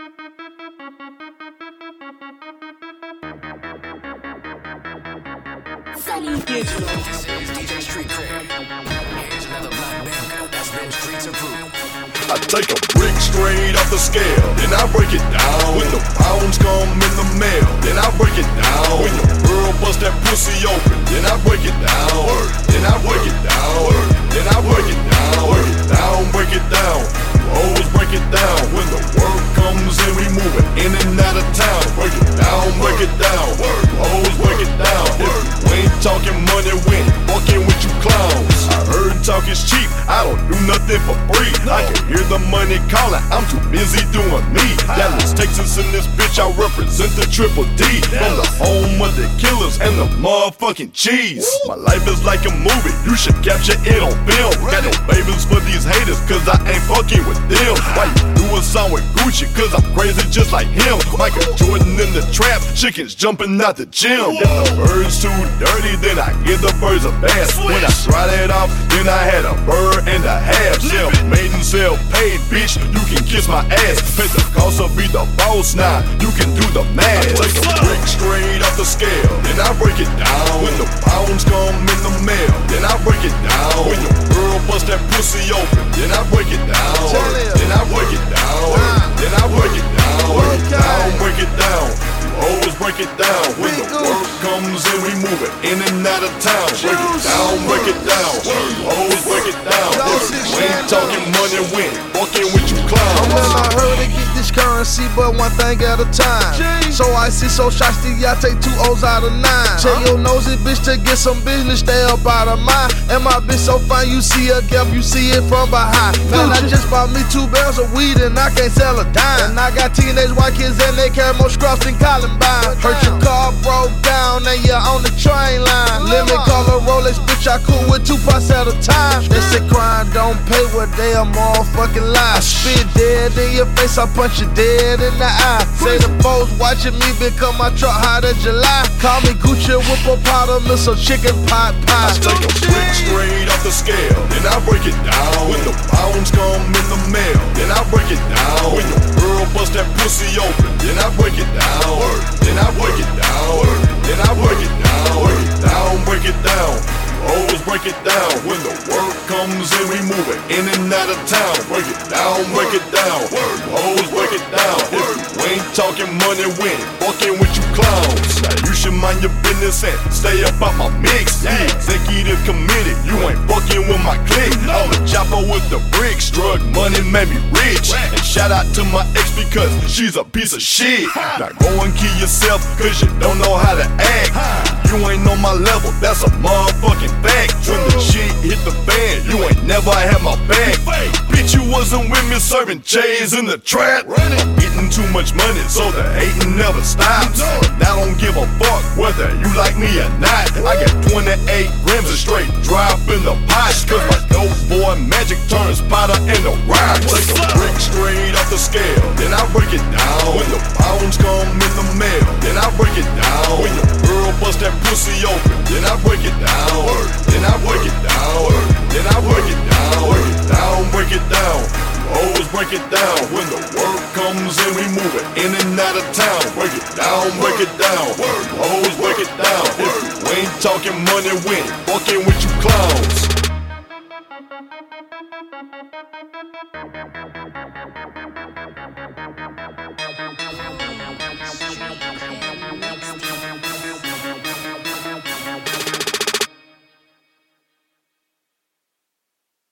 Sunny Digital. This is DJ Street Cred. Here's another Black Banker that's been streets approved. I take a brick straight off the scale, then I break it down. When the pounds come in the mail, then I break it down. When your girl bust that pussy open, then I break it down. Then I break it down. Then I break it down. Break it down, break it down. Always break it down. When the work comes in, we move it in and out of town. Break it down, break it down. Always break it down. If you ain't talking money, we ain't fucking with you clowns. I heard talk is cheap, I don't do nothing for free. I can hear the money calling, I'm too busy doing me. Dallas, Texas in this bitch, I represent the Triple D. From the home of the killers and the motherfucking cheese. My life is like a movie, you should capture it on film. Got no favors for these haters, cause I ain't fucking with them. Why you do a song with Gucci, cause I'm crazy just like him. Michael Jordan in the trap, chickens jumping out the gym. If the bird's too dirty, then I give the birds a bath. When I dried it off, then I had a bird and a half. Self-made and self-paid, bitch, you can kiss my ass. Pay the cost of be the boss now, you can do the math. Take a brick straight off the scale, then I break it down. When the pounds come in the mail, then I break it down. When your girl bust that pussy open, then I break it down. Then I break it down. Then I break it down. Break it down, break it down. Always break it down. When the work comes in, we move it in and out of town. Break it down, break it down. Always break it down. We ain't talking money, we ain't fucking with you clowns. Well, I heard to get this currency, but one thing at a time. So I see so shosty, I take 2 O's out of 9. Tell your nosy bitch to get some business, stay up out of mine. And my bitch so fine, you see her gap, you see it from behind. Man, I just bought me 2 barrels of weed and I can't sell a dime. And I got teenage white kids and they carry more scruffs than Columbine. Hurt your car broke down and you're on the train line. Lemon color Rolex, bitch, I cool with 2 parts at a time. They say crime don't pay, what they a motherfucking lie. I spit dead in your face, I punch you dead in the eye. Say the folks watching me become my truck hot in July. Call me Gucci with a powder, so chicken pot pie. I take a brick straight off the scale, then I break it down. When the pounds come in the mail, then I break it down. When your girl bust that pussy open, then I break it down. Then I break it down. Then I break it down. Break it down, break it down. Always break it down. When the work comes in, we move it in and out of town. Break it down, break it down. Always break it down. If you ain't talking money, we ain't fucking with you clowns. Now you should mind your business and stay up out my mix. The executive committee, you ain't fucking with my clique. I'm a chopper with the bricks, drug money made me rich. And shout out to my ex because she's a piece of shit. Now go and kill yourself cause you don't know how to act. You ain't on my level, that's a motherfucking fact. When the shit hit the fan, you ain't never had my back. Bitch, you wasn't with me serving J's in the trap. I'm getting too much money, so the hating never stops. And I don't give a fuck whether you like me or not. I got 28 grams of straight drop in the pot. Cause my dope boy magic turns powder into rock. Take a brick straight off the scale, then I break it down. When the pounds come in the mail, then I break it down. When your girl bust that pussy open, then I break it down. Then I break it down. Then I break it down. Break it down, break it down. Always break it down. When the work comes in, we move it in and out of town. Break it down, break it down. Always break it down. If you ain't talking money, we ain't fucking with you clowns.